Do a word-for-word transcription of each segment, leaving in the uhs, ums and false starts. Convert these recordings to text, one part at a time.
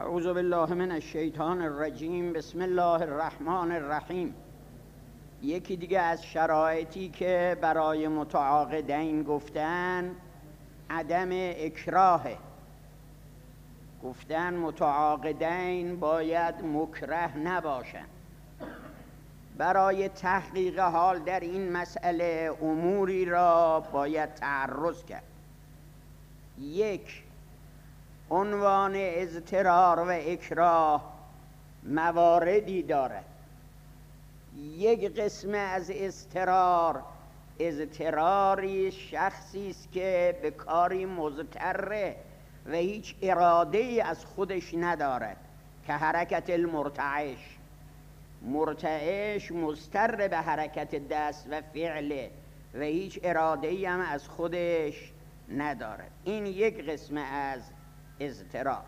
اعوذ بالله من الشیطان الرجیم. بسم الله الرحمن الرحیم. یکی دیگه از شرایطی که برای متعاقدین گفتن عدم اکراهه. گفتن متعاقدین باید مکره نباشن. برای تحقیق حال در این مسئله اموری را باید تعرض کرد. یک، عنوان اضطرار و اکراه مواردی دارد. یک قسم از اضطرار اضطراری شخصی است که به کاری مضطره و هیچ اراده ای از خودش ندارد، که حرکت المرتعش. مرتعش مضطر به حرکت دست و فعله و هیچ اراده ای هم از خودش ندارد. این یک قسم از اضطرار.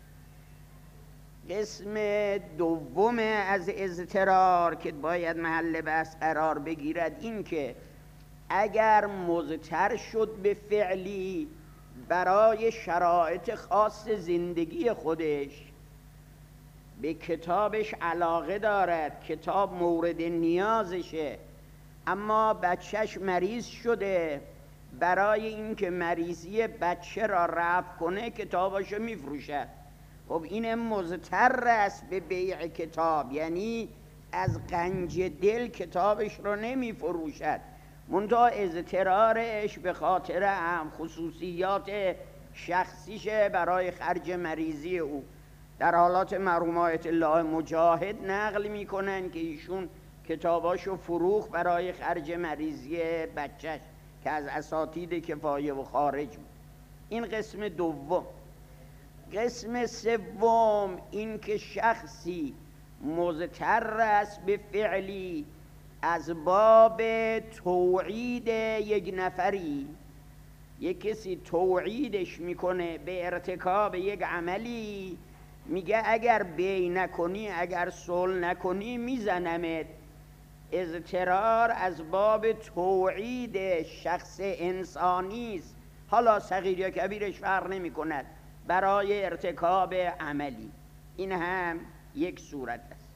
قسم دوم از اضطرار که باید محل بحث قرار بگیرد این که اگر مضطر شد به فعلی برای شرایط خاص زندگی خودش، به کتابش علاقه دارد، کتاب مورد نیازشه، اما بچهش مریض شده، برای اینکه مریضی بچه را رفع کنه کتاباشو میفروشد. خب این مضطر است به بیع کتاب، یعنی از غنج دل کتابش رو نمیفروشد، منتها اضطرارش به خاطر هم خصوصیات شخصیشه برای خرج مریضی او. در حالات مرحوم آیت الله مجاهد نقل میکنن که ایشون کتاباشو فروخت برای خرج مریضی بچهش که از اساتید کفایه و خارج بود. این قسم دوم. قسم سوم این که شخصی مضطر است به فعلی از باب توعید یک نفری، یک کسی توعیدش میکنه به ارتکاب یک عملی، میگه اگر بی نکنی، اگر صلح نکنی میزنمت. اضطرار از باب توعید شخص انسانی است، حالا صغیر یا کبیرش فرق نمی کند، برای ارتکاب عملی. این هم یک صورت است.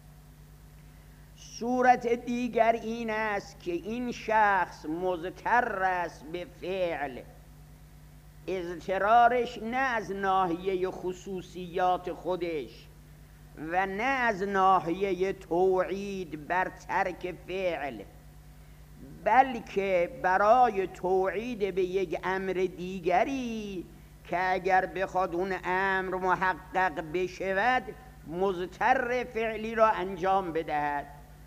صورت دیگر این است که این شخص مضطر است به فعل. اضطرارش نه از ناحیه خصوصیات خودش و نه از ناحیه توعید بر ترک فعل، بلکه برای توعید به یک امر دیگری که اگر بخواد اون امر محقق بشود مضطر فعلی را انجام بدهد.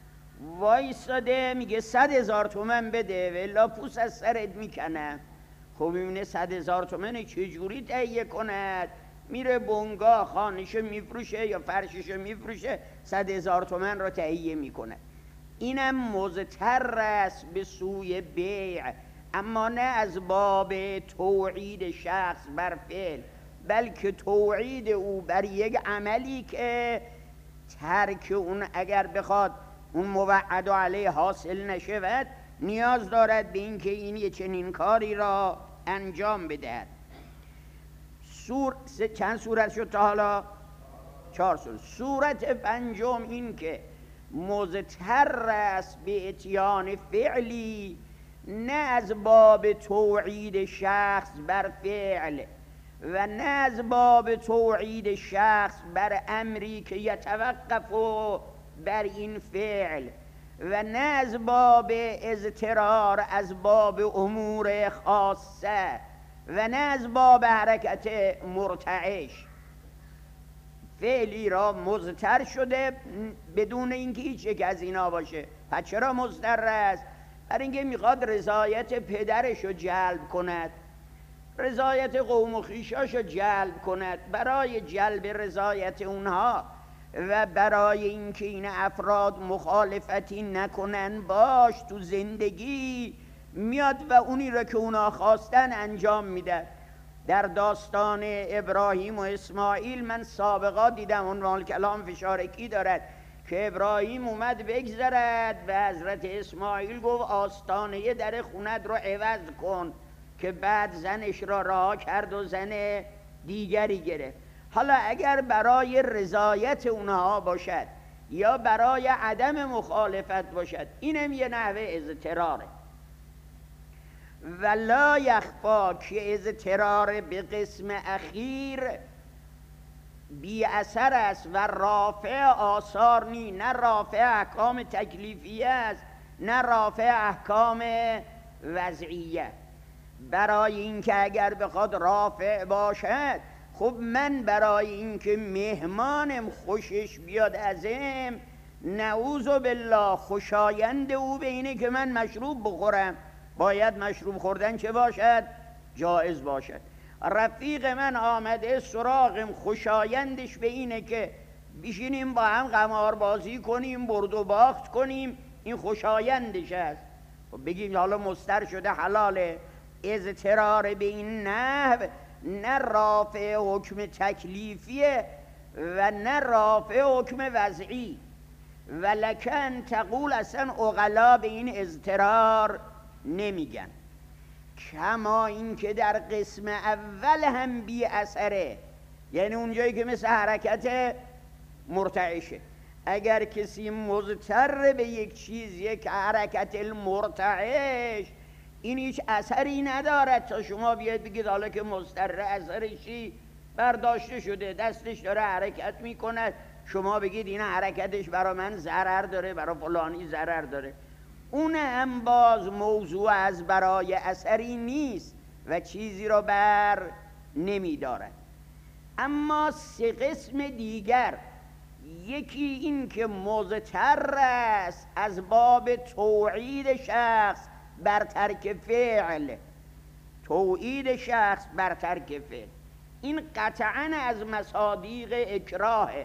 وایستاده میگه صد هزار تومن بده والا پوست از سرت میکنم. خب میبینه صد هزار تومن چجوری تهیه کند؟ میره بنگاه خانه‌شو میفروشه یا فرششو میفروشه، صد هزار تومن رو تهیه میکنه. اینم مضطر است به سوی بیع، اما نه از باب توعید شخص بر فعل، بلکه توعید او بر یک عملی که ترک اون اگر بخواد اون موعد علیه حاصل نشود، نیاز دارد به این که این یه چنین کاری را انجام بدهد. سور... چند صورت شد تا حالا؟ چهار صورت. صورت پنجم این که مضطر است به اتیان فعلی نه از باب توعید شخص بر فعل و نه از باب توعید شخص بر امری که یتوقف بر این فعل و نه از باب اضطرار از باب امور خاصه و نه از باب حرکت مرتعش. فعلی را مضطر شده بدون اینکه هیچ یک از اینا باشه. پس چرا مضطر است؟ برای اینکه میخواد رضایت پدرش رو جلب کند، رضایت قوم و خویشاش رو جلب کند. برای جلب رضایت اونها و برای اینکه این افراد مخالفتی نکنن باش تو زندگی، میاد و اونی را که اونا خواستن انجام میده. در داستان ابراهیم و اسماعیل من سابقا دیدم، عنوان کلام فشارکی دارد که ابراهیم اومد بگذرد و حضرت اسماعیل گفت آستانه در خونت رو عوض کن، که بعد زنش را رها کرد و زن دیگری گرفت. حالا اگر برای رضایت اونها باشد یا برای عدم مخالفت باشد، اینم یه نحوه اضطراره. ولا یخفا که اضطرار به قسم اخیر بی اثر است و رافع آثار نی، نه رافع احکام تکلیفیه است نه رافع احکام وضعیه. برای اینکه اگر بخواد رافع باشد، خب من برای اینکه مهمانم خوشش بیاد ازم، نعوذ بالله خوشایند او به اینه که من مشروب بخورم، باید مشروب خوردن چه باشد؟ جایز باشد. رفیق من آمده سراغم، خوشایندش به اینه که بشینیم با هم قمار بازی کنیم، برد و باخت کنیم، این خوشایندش است. خب بگیم حالا مستر شده حلاله. اضطرار به این نحو نه رافع حکم تکلیفیه و نه رافع حکم وضعی. ولکن تقول اصلا اغلا به این اضطرار نمیگن. کما این که در قسم اول هم بی اثره، یعنی اونجایی که مثل حرکت مرتعشه، اگر کسی مضطر به یک چیز، یک حرکت المرتعش، این هیچ اثری ندارد تا شما بیاید بگید حالا که مضطر اثرشی برداشته شده، دستش داره حرکت میکند، شما بگید این حرکتش برای من ضرر داره، برای فلانی ضرر داره. اون هم باز موضوع از برای اثری نیست و چیزی را بر نمیدارد. اما سه قسم دیگر، یکی این که مضطر است از باب توعید شخص بر ترک فعل، توعید شخص بر ترک فعل، این قطعاً از مصادیق اکراهه.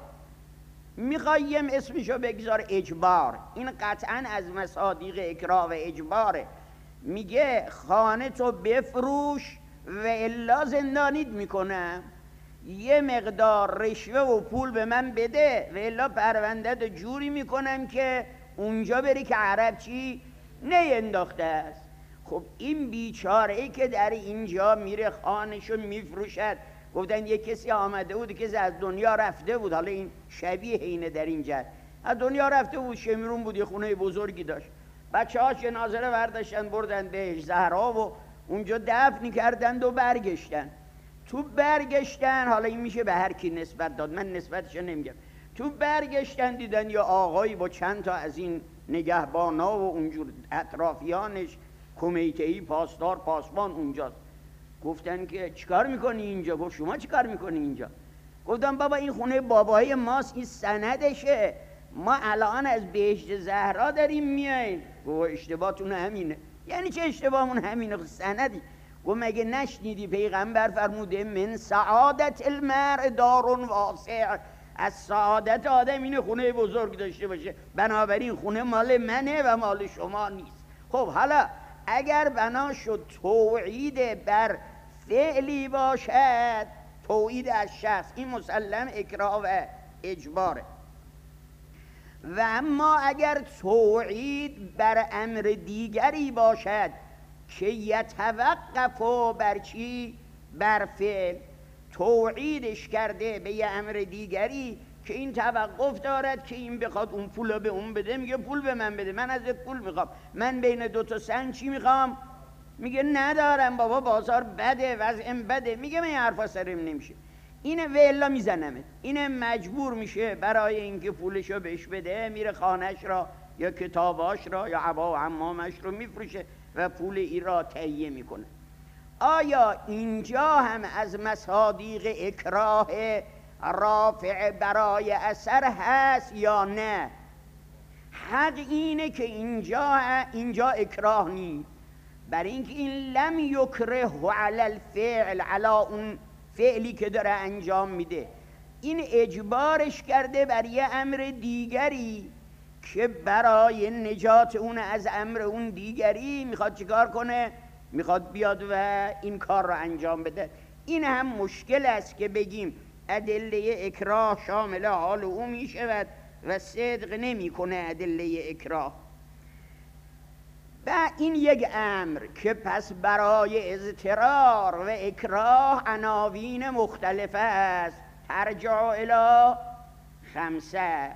میخوایم اسمشو بگذار اجبار، این قطعاً از مصادیق اکراه و اجباره. میگه خانه تو بفروش و الا زندانیت میکنم، یه مقدار رشوه و پول به من بده و الا پرونده‌ت جوری میکنم که اونجا بری که عرب چی نه انداخته است. خب این بیچاره ای که در اینجا میره خانه‌شو میفروشد، گفتن یه کسی آمده بود که از دنیا رفته بود، حالا این شبیه اینه در اینجا، از دنیا رفته بود، شمیرون بود، یه خونه بزرگی داشت، بچه هاش جنازه رو برداشتن بردن بهش زهرا و اونجا دفن کردند و برگشتن. تو برگشتن، حالا این میشه به هر کی نسبت داد، من نسبتشو نمیگم، تو برگشتن دیدن یا آقایی با چند تا از این نگهبانا و اونجور اطرافیانش، کمیته‌ای پاسدار پاسبان اونجاست. گفتن که چیکار میکنی اینجا؟ گفت شما چیکار میکنی اینجا؟ گفتم بابا این خونه بابای ماست، این سندشه، ما الان از بهشت زهرا داریم میاییم. گفت اشتباهتون همینه. یعنی چه اشتباهمون همینه؟ سندی. گفت مگه نشنیدی پیغمبر فرموده من سعادت المرء دارون واسع، از سعادت آدم اینه خونه بزرگ داشته باشه، بنابراین خونه مال منه و مال شما نیست. خب حالا اگر بنا شد توعید بر فعلی باشد، توعید از شخص، این مسلم اکراه و اجباره. و اما اگر توعید بر امر دیگری باشد که یتوقف بر چی؟ بر فعل، توعیدش کرده به یه امر دیگری که این توقف دارد که این بخواد اون پول به اون بده، میگه پول به من بده، من ازت پول میخوام، من بین دو تا سنگ چی میخوام؟ میگه ندارم بابا، بازار بده، وضعم بده، میگه من این حرفا سرم نمیشه، اینه و الا میزنمت. اینه مجبور میشه برای اینکه پولشو بهش بده، میره خانهش را یا کتاباش را یا عبا و عمامش رو میفروشه و پول ای را تهیه میکنه. آیا اینجا هم از مصادیق اکراه رافع برای اثر هست یا نه؟ حق اینه که اینجا اینجا اکراه نیست، برای اینکه این لم یکره علی الفعل، علی اون فعلی که داره انجام میده، این اجبارش کرده بر یه امر دیگری که برای نجات اون از امر اون دیگری میخواد چیکار کنه؟ میخواد بیاد و این کار رو انجام بده. این هم مشکل است که بگیم ادله اکراه شامل حال او میشود و صدق نمیکنه ادله اکراه. و این یک امر که پس برای اضطرار و اکراه عناوین مختلف است. ترجع الی خمسه.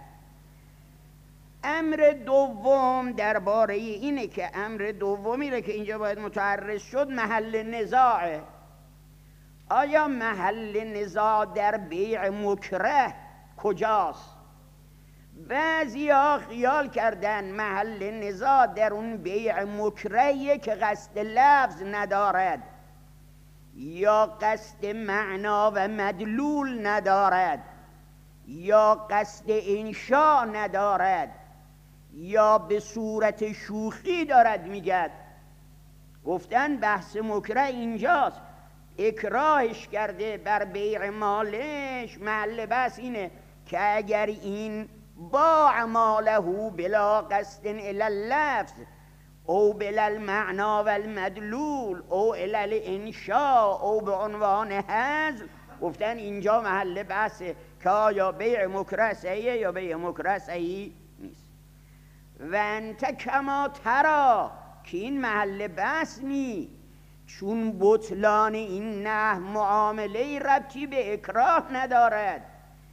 امر دوم درباره اینه که امر دومی رو که اینجا باید متعرض شد محل نزاعه. آیا محل نزاع در بیع مکره کجاست؟ بعضی ها خیال کردن محل نزاع در اون بیع مکرهیه که قصد لفظ ندارد یا قصد معنا و مدلول ندارد یا قصد انشاء ندارد یا به صورت شوخی دارد میگد. گفتن بحث مکره اینجاست، اکراهش کرده بر بیع مالش. محل بحث اینه که اگر این باع ماله بلا قصد الی اللفظ او بلا المعنا و المدلول او الی الانشاء او به عنوان حذف، گفتن اینجا محل بحثه که آیا بیع مکره صحیحه یا بیع مکره صحیح نیست. و انت کما ترا که این محل بحث نی، چون بطلان این نه معامله ربطی به اکراه ندارد،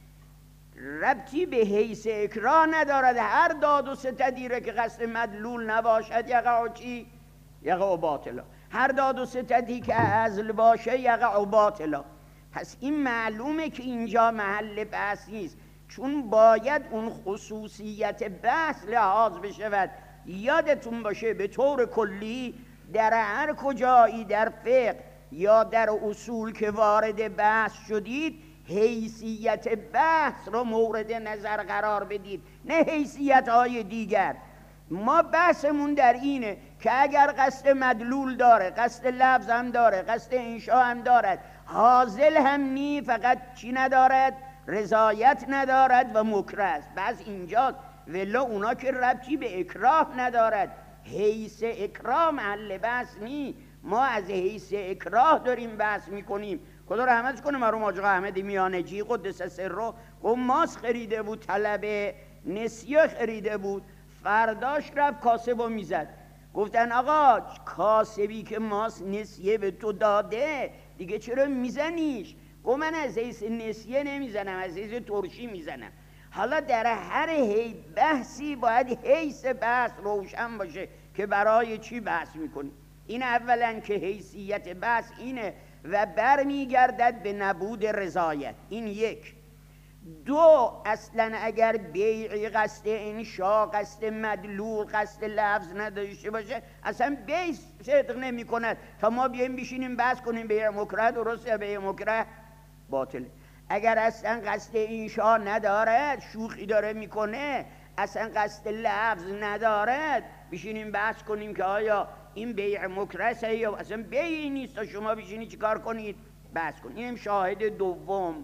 ربطی به حیث اکراه ندارد. هر داد و ستدی را که قصد مدلول نباشد یقع چی؟ یقع باطلا. هر داد و ستدی که عزل باشه یقع باطلا. پس این معلومه که اینجا محل بحث نیست، چون باید اون خصوصیت بحث لحاظ بشود. یادتون باشه به طور کلی در هر کجایی در فقه یا در اصول که وارد بحث شدید حیثیت بحث رو مورد نظر قرار بدید، نه حیثیت های دیگر. ما بحثمون در اینه که اگر قصد مدلول داره، قصد لفظ هم داره، قصد انشاء هم دارد، حاصل هم نی، فقط چی ندارد؟ رضایت ندارد و مکره است. بعض اینجاست، ولی اونا که ربطی به اکراه ندارد، حیث اکراه محل بحث نی. ما از حیث اکراه داریم بحث میکنیم. خدا رحمتش کنه مرحوم حاج آقا احمد میانجی قدس سره، گفت ماس خریده بود، طلب نسیه خریده بود، فرداش رفت کاسب رو میزد. گفتن آقا کاسبی که ماس نسیه به تو داده دیگه چرا میزنیش؟ گفت من از حیث نسیه نمیزنم، از حیث ترشی میزنم. حالا در هر هی بحثی باید حیث بحث روشن باشه که برای چی بحث میکنی. این اولا که حیثیت بحث اینه و برمیگردد به نبود رضایت. این یک. دو، اصلا اگر بیعی قصد انشاء، قصد مدلول، قصد لفظ نداشته باشه اصلا بیع صدق نمی کند تا ما بیایم بشینیم بحث کنیم بیع مکره درسته یا بیع مکره باطله. اگر اصلا قصد انشاء ندارد، شوخی داره میکنه، اصلا قصد لفظ ندارد، بشینیم بحث کنیم که آیا این بیع مکره یا اصلا بیعی نیست تا شما بشینید چی کار کنید؟ بحث کنید. اینم شاهد دوم.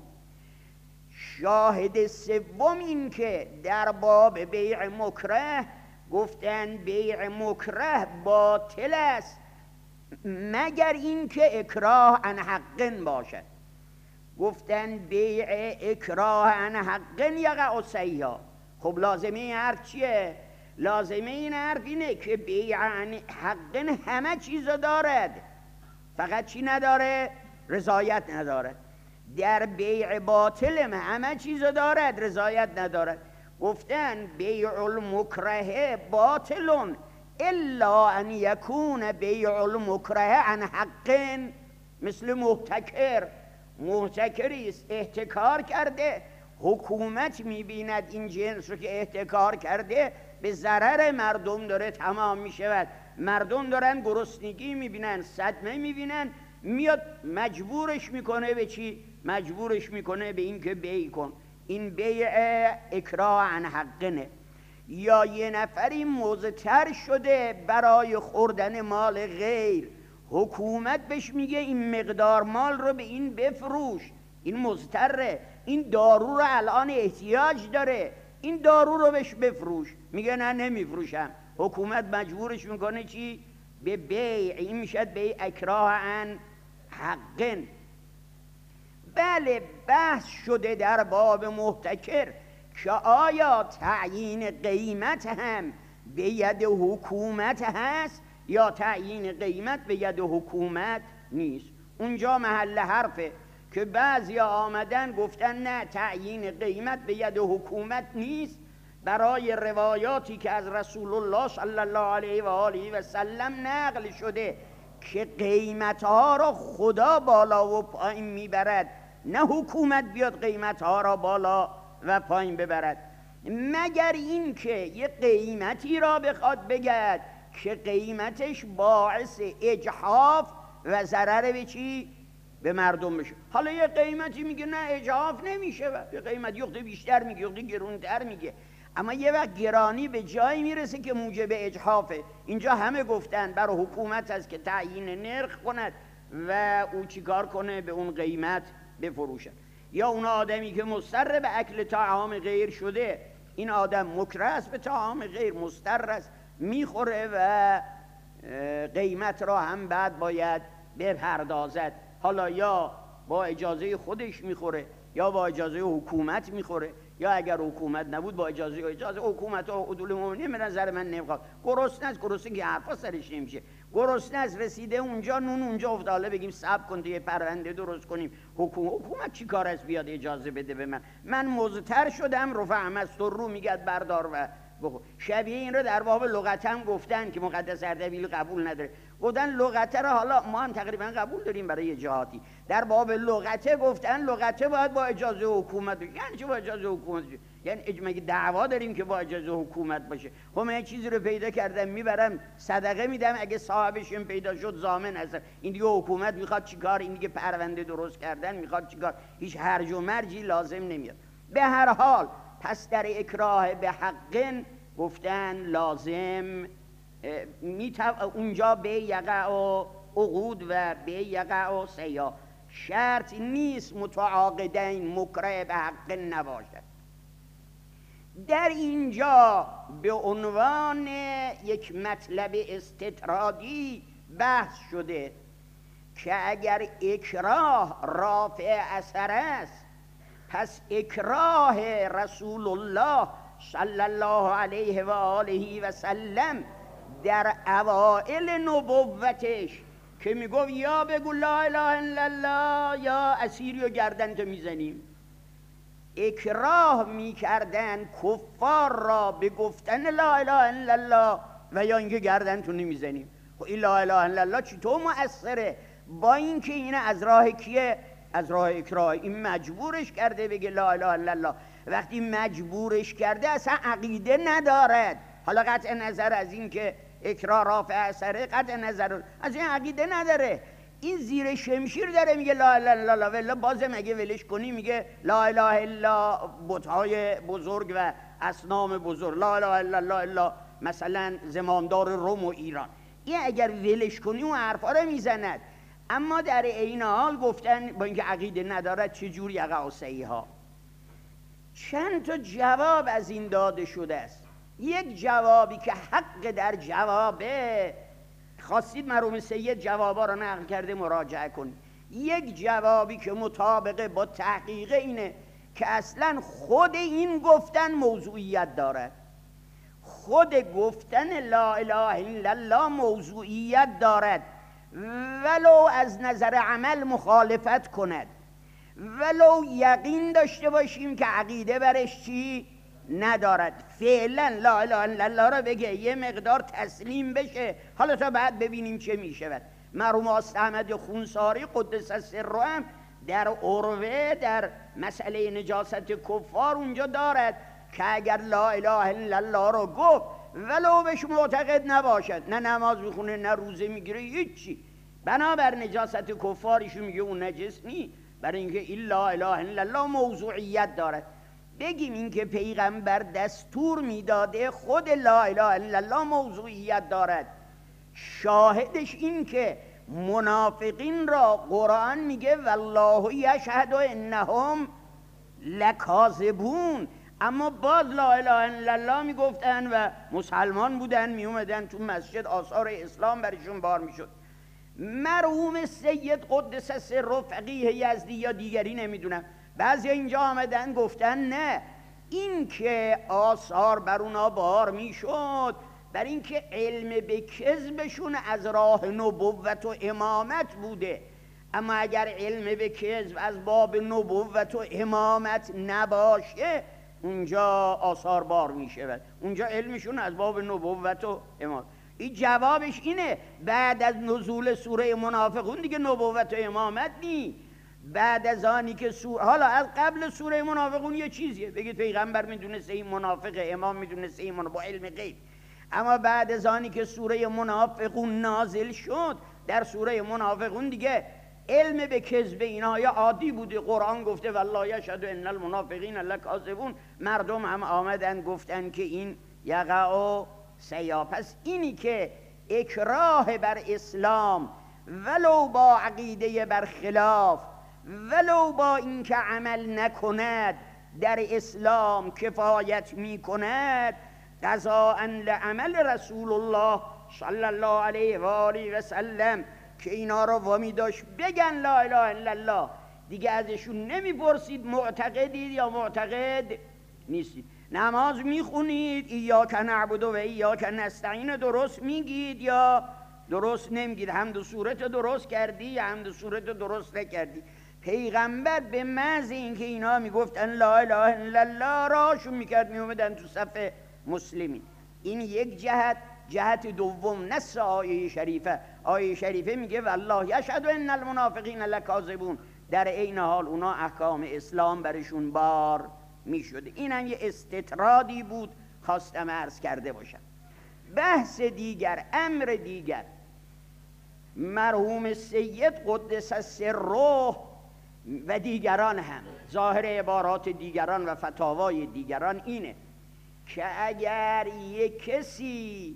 شاهد سوم این که در باب بیع مکره گفتن بیع مکره باطل است مگر این که اکراه عن حق باشد. گفتن بیع اکراه عن حق یقع صحیحا. خب لازمه این حرف چیه؟ لازمه این حرف اینه که بیع عن حق همه چیز دارد، فقط چی نداره؟ رضایت ندارد. در بیع باطل همه چیز دارد، رضایت ندارد. گفتن بیع المکره باطل الا ان یکون بیع المکره عن حق، مثل محتکر. محتکری است احتکار کرده، حکومت میبیند این جنس رو که احتکار کرده به ضرر مردم داره تمام میشود، مردم دارن گرسنگی میبینن، صدمه میبینن، میاد مجبورش میکنه به چی؟ مجبورش میکنه به این که بیع کن. این بیع اکراه عن حقنه. یا یه نفری مضطر شده برای خوردن مال غیر، حکومت بهش میگه این مقدار مال رو به این بفروش، این مضطره، این دارو رو الان احتیاج داره، این دارو رو بهش بفروش. میگه نه نمیفروشم. حکومت مجبورش میکنه چی؟ به بیع. این میشه بیع اکراه عن حقن. بله بحث شده در باب محتکر که آیا تعیین قیمت هم به ید حکومت هست یا تعیین قیمت به ید حکومت نیست. اونجا محل حرفه که بعضی آمدن گفتن نه، تعیین قیمت به ید حکومت نیست، برای روایاتی که از رسول الله صلی الله علیه و آله و سلم نقل شده که قیمتها را خدا بالا و پایین میبرد، نه حکومت بیاد قیمتها را بالا و پایین ببرد، مگر این که یه قیمتی را بخواد بگد که قیمتش باعث اجحاف و ضرر به چی؟ به مردم بشه. حالا یه قیمتی میگه نه اجحاف نمیشه، و یه قیمت یخته بیشتر میگه یخته گرونتر میگه، اما یه وقت گرانی به جایی میرسه که موجب اجحافه. اینجا همه گفتن برای حکومت است که تعیین نرخ کند و او چیکار کنه؟ به اون قیمت بفروشد. یا اون آدمی که مضطر به اکل طعام غیر شده، این آدم مکره است به طعام غیر، مضطر است میخوره و قیمت را هم بعد باید بپردازد. حالا یا با اجازه خودش میخوره یا با اجازه حکومت میخوره، یا اگر حکومت نبود با اجازه اجازه حکومت و عدول مومنین. به نظر من نمیخواد. گرسنه است، گرسنه که حرفا سرش نمیشه. گرسنه است رسیده اونجا، نون اونجا افتاده، بگیم صبر کن یه پرونده درست کنیم. حکومت حکومت چی کار است بیاد اجازه بده به من؟ من مضطر شدم، رفع مستر رو میگد بردار و بخور. شبیه این رو در باب لغت هم گفتن که مقدس اردبیل قبول نداره. گفتن لغته را، حالا ما هم تقریبا قبول داریم برای جهاتی، در باب لغته گفتن لغته باید با اجازه حکومت باشه. یعنی چی با اجازه حکومت باشه؟ یعنی اجماعی دعوا داریم که با اجازه حکومت باشه. خب من چیزی رو پیدا کردم میبرم صدقه میدم، اگه صاحبش هم پیدا شد ضامن هست. این دیگه حکومت میخواد چیکار؟ این دیگه پرونده درست کردن میخواد چیکار؟ هیچ هرج و مرجی لازم نمیاد. به هر حال پس در اکراه به حق گفتن لازم میتو... اونجا به یقع و عقود و به یقع و سیا، شرط نیست متعاقدین مکره به حق نباشد. در اینجا به عنوان یک مطلب استطرادی بحث شده که اگر اکراه رافع اثر است، پس اکراه رسول الله صلی الله علیه و آله و سلم در اوائل نبوتش که میگفت یا بگو لا اله الا الله یا اسیری و گردن تو میزنیم، اکراه میکردن کفار را به گفتن لا اله الا الله و یا اینکه گردن تو نمیزنیم. خب این لا اله الا الله چطور مؤثره؟ با اینکه این از راه کیه؟ از راه اکراه. این مجبورش کرده بگه لا اله الا الله. وقتی مجبورش کرده اصلا عقیده ندارد. حالا قطع نظر از این که اکراه رافع اثره، قطع نظر از این عقیده نداره. این زیر شمشیر داره میگه لا اله الا الله، ولی بازم اگه ولش کنی میگه لا اله الا بت‌های بزرگ و اصنام بزرگ، لا اله الا الله الا مثلا زمامدار روم و ایران. این اگر ولش کنی اون حرفا رو میزند. اما در عین حال گفتن با اینکه عقیده ندارد چجور یقع ها. چند تا جواب از این داده شده است. یک جوابی که حق در جوابه، خواستید مرحوم سید جوابا رو نقل کرده مراجعه کنید. یک جوابی که مطابق با تحقیق اینه که اصلا خود این گفتن موضوعیت دارد. خود گفتن لا اله الا الله موضوعیت دارد، ولو از نظر عمل مخالفت کند، ولو یقین داشته باشیم که عقیده برش چی ندارد. فعلا لا اله الا الله را بگه، یه مقدار تسلیم بشه، حالا تا بعد ببینیم چه میشود. مرحوم آست احمد خونساری قدس سره هم در عروه در مسئله نجاست کفار اونجا دارد که اگر لا اله الا الله را گفت ولو بهش معتقد نباشد، نه نماز میخونه نه روزه میگیره هیچی، بنابر نجاست کفارشو میگه اون نجس نی، برای اینکه این لا اله الا الله موضوعیت دارد. بگیم اینکه پیغمبر دستور میداده خود لا اله الا الله موضوعیت دارد. شاهدش این که منافقین را قرآن میگه والله یشهد انهم لکاذبون، اما باز لا اله الا الله میگفتن و مسلمان بودن، میومدن تو مسجد، آثار اسلام برشون بار میشد. مرحوم سید قدس سره فقیه یزدی یا دیگری نمیدونم، بعضی اینجا آمدن گفتن نه، این که آثار بر اونا بار میشد بر این که علم به کذبشون از راه نبوت و امامت بوده، اما اگر علم به کذب از باب نبوت و امامت نباشه اونجا آثار بار می شود، اونجا علمشون از باب نبوت و امامت. این جوابش اینه بعد از نزول سوره منافقون دیگه نبوت و امامت نی. بعد از آنی که سوره، حالا از قبل سوره منافقون یه چیزیه، بگید پیغمبر میدونسته این منافقه، امام میدونسته این منافقه با علم غیب. اما بعد از آنی که سوره منافقون نازل شد، در سوره منافقون دیگه علم به کذب اینها یا عادی بوده. قرآن گفته والله یشهد ان المنافقین لکاذبون، مردم هم آمدن گفتن که این یقع سیا. پس اینی که اکراه بر اسلام ولو با عقیده برخلاف، ولو با اینکه عمل نکند در اسلام کفایت می کند، قضاء لعمل رسول الله صلی الله علیه و آله و سلم که اینا رو وامی داشت بگن لا اله الا الله. دیگه ازشون نمیپرسید معتقدید یا معتقد نیستید. نماز میخونید ایاک نعبد و ایاک نستعین درست میگید یا درست نمیگید، حمد و صورت درست کردی یا حمد و صورت درست نکردی. پیغمبر به محض اینکه اینا میگفتن لا اله الا الله راشون میکرد میومدن تو صف مسلمین. این یک جهت. جهت دوم نص آیه شریفه، آیه شریفه میگه والله یشهد ان المنافقین لکاذبون، در عین حال اونا احکام اسلام برشون بار میشده. این هم یه استطرادی بود خواستم عرض کرده باشم. بحث دیگر، امر دیگر، مرحوم سید قدس سره و دیگران هم ظاهر عبارات دیگران و فتاوای دیگران اینه که اگر یک کسی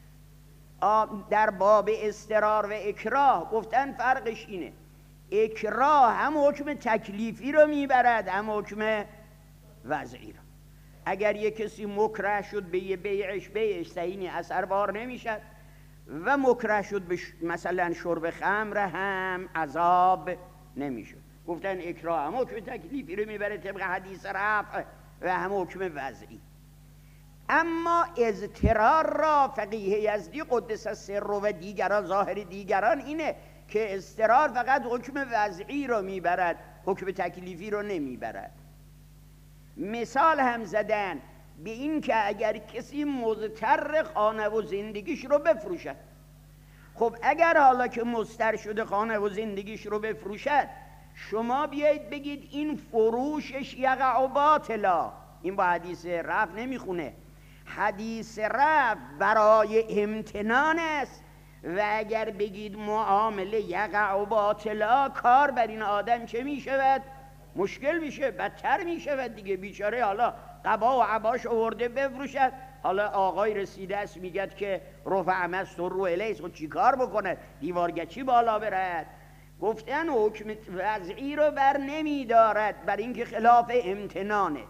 در باب استرار و اکراه، گفتن فرقش اینه، اکراه هم حکم تکلیفی رو میبرد هم حکم وضعی رو. اگر یک کسی مکره شد به یه بیعش بیعش صحیح اثر بار نمیشد و مکره شد به مثلا شرب خمر هم عذاب نمیشد. گفتن اکراه هم حکم تکلیفی رو میبره طبق حدیث رفع و هم حکم وضعی. اما اضطرار را فقیه یزدی قدس سره و دیگران ظاهر دیگران اینه که اضطرار فقط حکم وضعی رو میبرد، حکم تکلیفی رو نمیبرد. مثال هم زدن به این که اگر کسی مضطر خانه و زندگیش رو بفروشد، خب اگر حالا که مضطر شده خانه و زندگیش رو بفروشد، شما بیایید بگید این فروشش یقع باطلا، این با حدیث رفع نمیخونه. حدیث رفع برای امتنان است و اگر بگید معامله یقع باطلا، کار بر این آدم چه میشود؟ مشکل میشه، بدتر میشود دیگه. بیچاره حالا قبا و عباش آورده بفروشد، حالا آقای رسیده است میگد که رفع مستر رو الیس، خود چی کار بکنه؟ دیوارگچی بالا برد. گفتن حکم وضعی رو بر نمیدارد، بر اینکه خلاف امتنانه.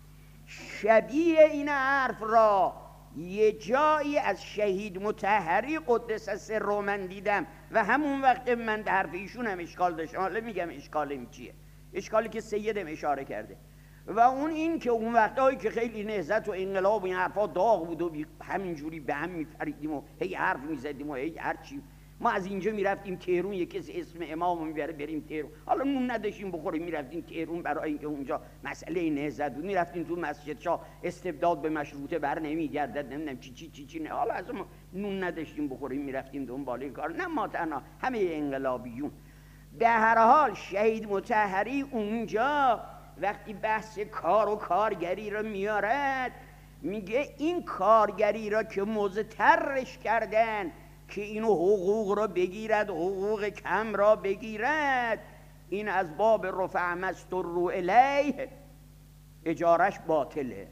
شبیه این حرف را یه جایی از شهید مطهری قدس سره من دیدم و همون وقت من به حرف ایشون هم اشکال داشتم. حالا میگم اشکالم چیه، اشکالی که سیدم اشاره کرده و اون این که اون وقتایی که خیلی نهضت و انقلاب و این حرفا داغ بود و همینجوری به هم میپریدیم و هی حرف میزدیم و هی هرچی، ما از اینجا میرفتیم تهرون، یک کسی اسم امامو میبره بریم تهرون، حالا نون نداشتیم بخوریم میرفتیم تهرون برای اینکه اونجا مسئله نهضت بود. میرفتیم تو مسجد شاه، استبداد به مشروطه بر نمیگردد، نمیدونم چی چی چی چی نه، حالا از ما نون نداشتیم بخوریم میرفتیم دنبال این کار. نه ما تنها، همه انقلابیون. به هر حال شهید مطهری اونجا وقتی بحث کار و کارگری رو میارد، میگه این کارگری را که مضطرش کردن که اینو حقوق را بگیرد، حقوق کم را بگیرد، این از باب رفع مستر رو الیه، اجارش باطله.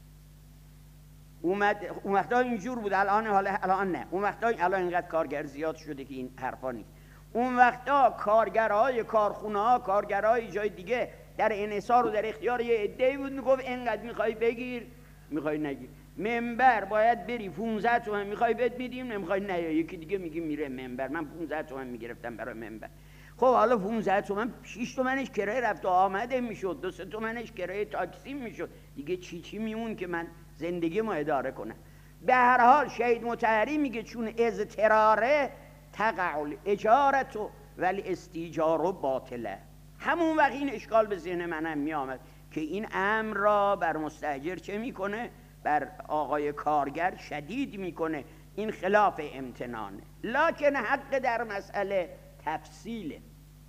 اومد اون وقتا اینجور بود، الان حالا الان نه، اون وقتا الان اینقدر کارگر زیاد شده که این حرفا نیست. اون وقتا کارگرهای کارخونه ها، کارگرهای جای دیگه در انحصار و در اختیار یه عده‌ای بود، میگفت اینقدر میخوای بگیر، میخوای نگیر. منبر باید بری پانزده تومن میخوای بد میدیم، نمیخوای نه. یکی دیگه میگیم میره منبر، من پانزده تومن میگرفتم برای منبر. خب حالا پانزده تومن، شش تومنش کرایه رفت و آمده میشد، دو سه تومنش کرایه تاکسی میشد، دیگه چی چی میمون که من زندگی ما اداره کنم. به هر حال شهید مطهری میگه چون اضطراره تقع الاجارتو ولی استیجار باطله. همون وقت این اشکال به ذهن منم می آمد که این امر را بر مستاجر چه میکنه؟ بر آقای کارگر شدید میکنه. این خلاف امتنانه، لکن حق در مسئله تفصیله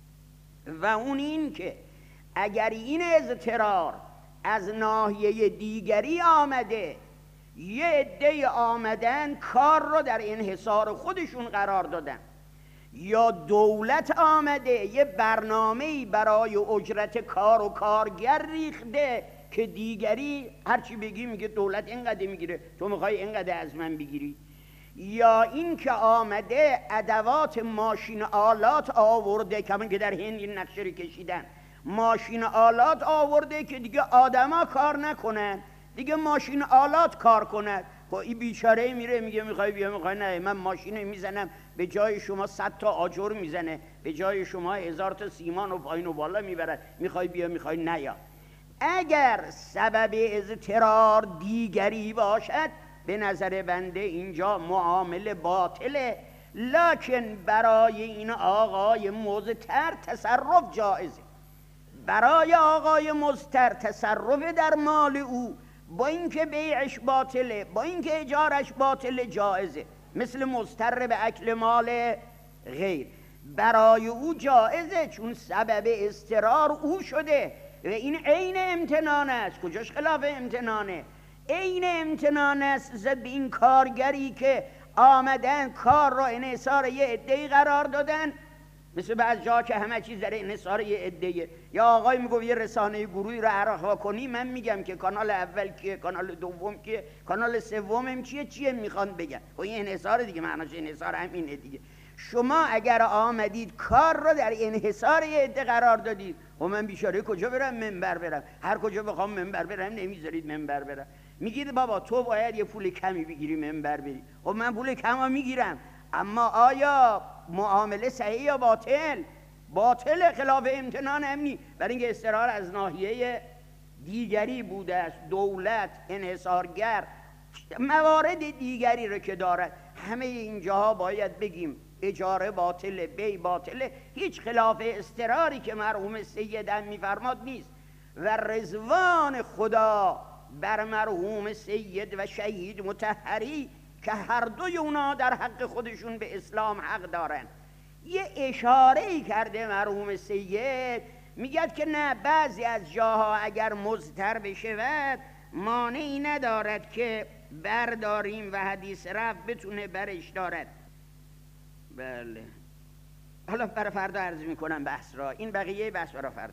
و اون این که اگر این اضطرار از ناحیه دیگری آمده، یه عده آمدن کار رو در انحصار خودشون قرار دادن، یا دولت آمده یه برنامه‌ای برای اجرت کار و کارگر ریخته که دیگری هرچی بگی میگه دولت اینقدر میگیره، تو میخوای اینقدر از من بگیری، یا این که آمده ادوات ماشین آلات آورده، کمان که در هند این نقشه رو کشیدن، ماشین آلات آورده که دیگه آدما کار نکنن، دیگه ماشین آلات کار کنند. خب این بیچاره میره میگه میخوای بیا، میخوای نه، من ماشین میزنم به جای شما صد تا آجر میزنه، به جای شما هزار تا سیمان و پایین و بالا میبرد، میخوای بیا میخوای نه. یا اگر سبب اضطرار دیگری باشد به نظر بنده اینجا معامله باطله، لکن برای این آقای مضطر تصرف جایزه. برای آقای مضطر تصرف در مال او با اینکه بیعش باطله، با اینکه اجارش باطله، جایزه. مثل مضطر به اکل مال غیر، برای او جایزه چون سبب اضطرار او شده و این عین امتنان است. کجاش خلاف امتنانه؟ عین امتنان است زد به این کارگری که آمدن کار را انحصار یه عده‌ای قرار دادن، مثل بعض جا که همه چیز در انحصار یه عده‌ایه. یا آقای میگه یه رسانه گروهی رو عراق کنی، من میگم که کانال اول کیه، کانال دوم کیه، کانال سومم چیه، چیه میخوان بگن. و این انحصار دیگه، معناش انحصار همینه دیگه. شما اگر آمدید کار رو در انحصار یه عده قرار دادید، و من بیچاره کجا برم؟ منبر برم، هر کجا بخوام منبر برم نمیذارید منبر برم. میگید بابا تو باید یه پول کمی بگیری منبر بری. خب من پول کم میگیرم، اما آیا معامله صحیح یا باطل؟ باطل، خلاف امتنان امنی. برای اینکه اضطرار از ناحیه دیگری بوده است، دولت، انحصارگر، موارد دیگری رو که دارد. همه اینجاها باید بگیم اجاره باطله، بی باطله، هیچ خلاف اضطراری که مرحوم سیدم میفرماد نیست. و رضوان خدا بر مرحوم سید و شهید مطهری که هر دوی اونا در حق خودشون به اسلام حق دارن. یه اشاره‌ای کرده مرحوم سید، میگد که نه، بعضی از جاها اگر مضطر بشود مانعی ندارد که برداریم و حدیث رفت بتونه برش دارد. بله، حالا برای فردا عرض میکنم بحث را، این بقیه بحث برای فردا.